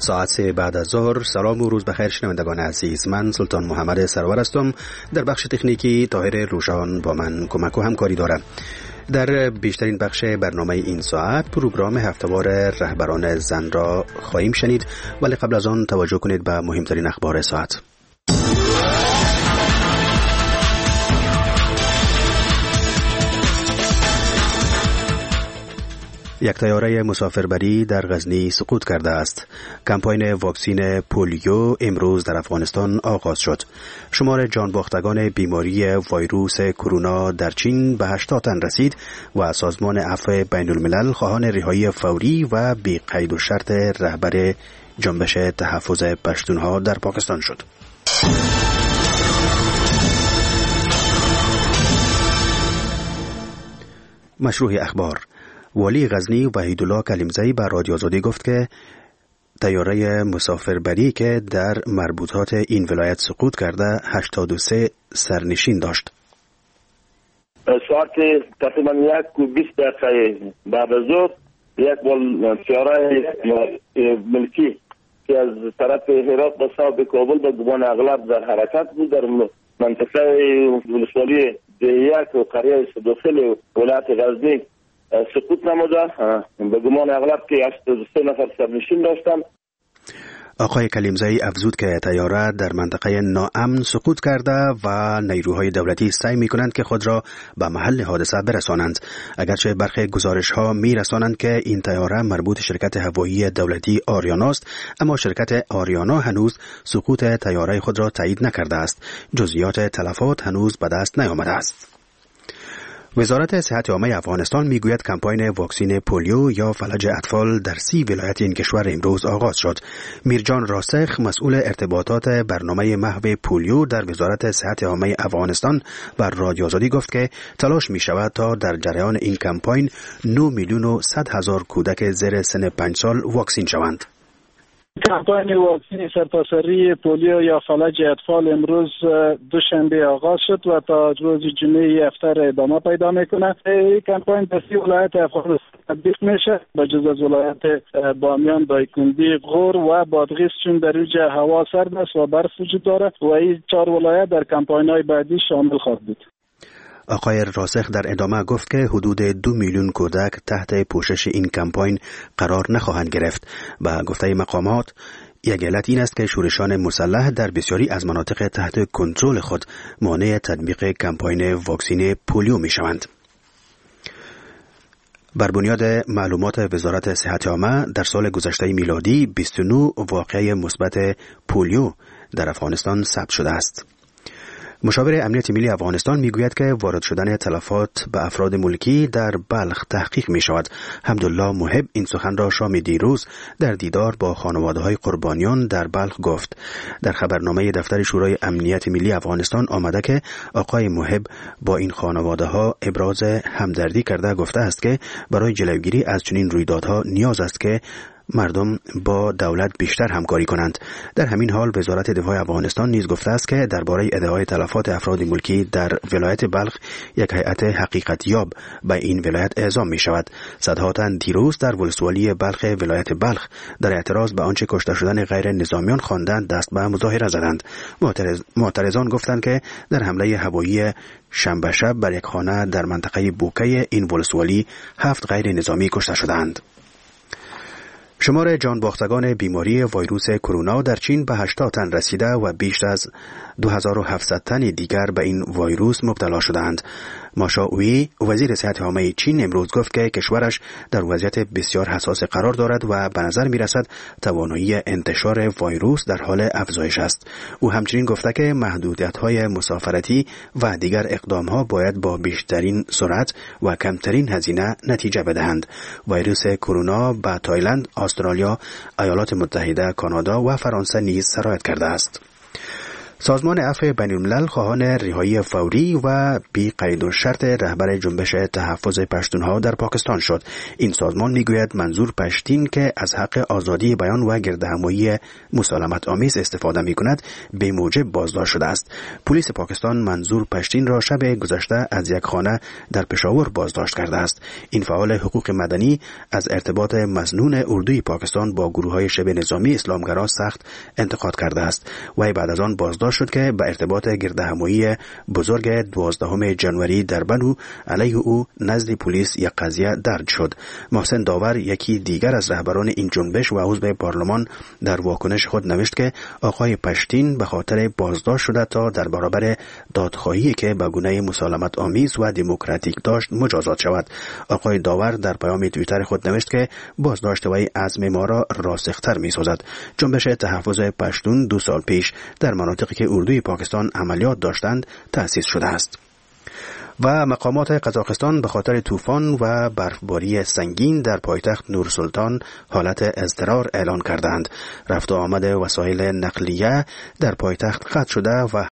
ساعت 3 بعد از ظهر. سلام و روز بخیر شنوندگان عزیز. من سلطان محمد سرور هستم. در بخش تکنیکی طاهر روشان با من کمک و همکاری دارم. در بیشترین بخش برنامه این ساعت پروگرام هفته‌وار رهبران زن را خواهیم شنید، ولی قبل از آن توجه کنید به مهمترین اخبار ساعت. یک طیاره مسافربری در غزنی سقوط کرده است. کمپاین واکسین پولیو امروز در افغانستان آغاز شد. شمار جانباختگان بیماری ویروس کرونا در چین به 80 تن رسید و سازمان عفو بین الملل خواهان رهایی فوری و بی قید و شرط رهبر جنبش تحفظ پشتونها در پاکستان شد. مشروع اخبار. والی غزنی وحیدالله کلیمزی به رادیو آزادی گفت که طیاره مسافربری که در مربوطات این ولایت سقوط کرده 83 سرنشین داشت. ساعت تقریبا 1:20 دقیقه بعد از ظهر یک طیاره ملکی که از طرف هرات به سمت کابل به گمان اغلب در حرکت بود در منطقه ولسوالی دیک و قریه داخل ولایت غزنی سقوط نموده. به گمان اغلب که 83 نفر سرنشین داشتند. آقای کلیمزی افزود که طیاره در منطقه ناامن سقوط کرده و نیروهای دولتی سعی می‌کنند که خود را به محل حادثه برسانند. اگرچه برخی گزارش‌ها می‌رسانند که این طیاره مربوط شرکت هوایی دولتی آریانا است، اما شرکت آریانا هنوز سقوط طیاره خود را تایید نکرده است. جزئیات تلفات هنوز به دست نیامده است. وزارت صحت عامه افغانستان میگوید کمپاین واکسین پولیو یا فلج اطفال در 30 ولایت این کشور امروز آغاز شد. میرجان راسخ مسئول ارتباطات برنامه محو پولیو در وزارت صحت عامه افغانستان بر رادیو آزادی گفت که تلاش می شود تا در جریان این کمپاین 9,100,000 کودک زیر سن 5 سال واکسین شوند. کمپاین واکسین سرتاسری پولیو یا فلج اطفال امروز دوشنبه آغاز شد و تا روز جمعه هفته ادامه پیدا میکنه. این کمپاین در 30 ولایت افغانستان تطبیق میشه، به جز از ولایت بامیان، دایکنډي، غور و بادغیس، چون در اینجا هوا سرد است و برف وجود داره و این 4 ولایت در کمپاین های بعدی شامل خواهد بود. آقای راسخ در ادامه گفت که حدود 2 میلیون کودک تحت پوشش این کمپاین قرار نخواهند گرفت. به گفته مقامات یک علت این است که شورشان مسلح در بسیاری از مناطق تحت کنترل خود مانع تطبیق کمپاین واکسین پولیو می شوند. بر بنیاد معلومات وزارت صحت عامه در سال گذشته میلادی 29 واقعه مثبت پولیو در افغانستان ثبت شده است. مشاور امنیت ملی افغانستان میگوید که وارد شدن تلفات به افراد ملکی در بلخ تحقیق می شود. حمدالله محب این سخن را شام دیروز در دیدار با خانواده‌های قربانیان در بلخ گفت. در خبرنامه دفتر شورای امنیت ملی افغانستان آمده که آقای محب با این خانواده‌ها ابراز همدردی کرده گفته است که برای جلوگیری از چنین رویدادها نیاز است که مردم با دولت بیشتر همکاری کنند. در همین حال وزارت دفاع افغانستان نیز گفته است که درباره ادعای تلفات افراد ملکی در ولایت بلخ یک هیئت حقیقت یاب به این ولایت اعزام می شود. صدها تن دیروز در ولسوالی بلخ ولایت بلخ در اعتراض به آنچه کشته شدن غیر نظامیان خواندند دست به مظاهره زدند. معترضان گفتند که در حمله هوایی شنبه شب بر یک خانه در منطقه بوکه این ولسوالی 7 غیر نظامی کشته شدند. شمار جانباختگان بیماری ویروس کرونا در چین به 80 تن رسیده و بیش از 2700 تن دیگر به این ویروس مبتلا شدند. ماشاوی وزیر صحت عامه چین امروز گفت که کشورش در وضعیت بسیار حساس قرار دارد و به نظر می رسد توانایی انتشار ویروس در حال افزایش است. او همچنین گفته که محدودیت‌های مسافرتی و دیگر اقدام‌ها باید با بیشترین سرعت و کمترین هزینه نتیجه بدهند. ویروس کرونا به تایلند، استرالیا، ایالات متحده، کانادا و فرانسه نیز سرایت کرده است. سازمان عفو بین‌الملل خواهان رهایی فوری و بی قید و شرط رهبر جنبش تحفظ پشتونها در پاکستان شد. این سازمان میگوید منظور پشتین که از حق آزادی بیان و گردهمایی مسالمت آمیز استفاده میکند به موجب بازداشت شده است. پلیس پاکستان منظور پشتین را شب گذشته از یک خانه در پشاور بازداشت کرده است. این فعال حقوق مدنی از ارتباط مظنون اردوی پاکستان با گروه‌های شبه نظامی اسلامگرا سخت انتقاد کرده است. و بعد از آن بازداشت شد که به ارتباط گردهمایی بزرگ 12 جنوری در بنو علیه او نزد پلیس یک قضیه درج شد. محسن داور یکی دیگر از رهبران این جنبش و عضو پارلمان در واکنش خود نوشت که آقای پشتین به خاطر بازداشت شده تا در برابر دادخواهی که به گونه مسالمت آمیز و دموکراتیک داشت مجازات شود. آقای داور در پیام توییتر خود نوشت که بازداشت وی عزم ما را راسختر می‌سازد. جنبش تحفظ پشتون 2 سال پیش در مناطقی که اردوی پاکستان عملیات داشتند تأسیس شده است. و مقامات قزاقستان به خاطر طوفان و برفباری سنگین در پایتخت نورسلطان حالت اضطرار اعلان کردند. رفت و آمد وسایل نقلیه در پایتخت قطع شده و